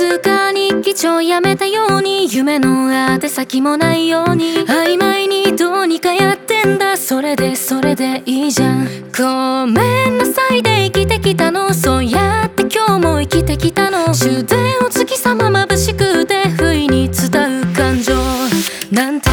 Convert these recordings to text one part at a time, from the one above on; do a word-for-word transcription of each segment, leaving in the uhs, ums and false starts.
つか日記帳やめたように、夢の宛先もないように、曖昧にどうにかやってんだ。それでそれでいいじゃん。ごめんなさいで生きてきたの、そうやって今日も生きてきたの。終電を月様眩しくて不意に伝う感情なんて、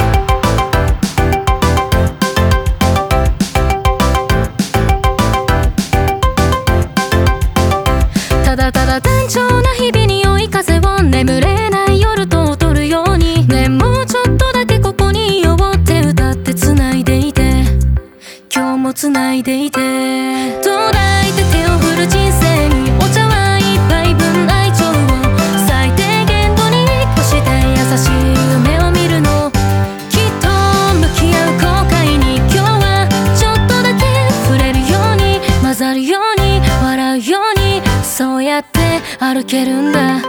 ただただ単調な日々に追い風を、眠れない夜と踊るように、ね、もうちょっとだけここにいようって歌って繋いでいて、今日も繋いでいて、どうだいって手を振る人生に、お茶碗一杯分愛情を最低限度に越して優しい夢を見るの。きっと向き合う後悔に今日はちょっとだけ触れるように、混ざるように笑うように、そうやって歩けるんだ。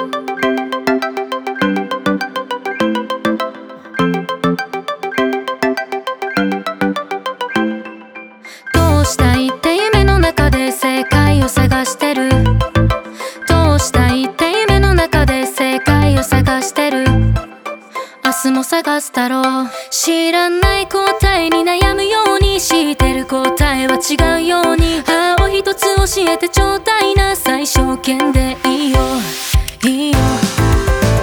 どうしたいって夢の中で正解を探してる。どうしたいって夢の中で正解を探してる。明日も探すだろう。知らない答えに悩むように、知ってる答えは違うように、青一つ教えてちょうだいな。最小限でいいよいいよ。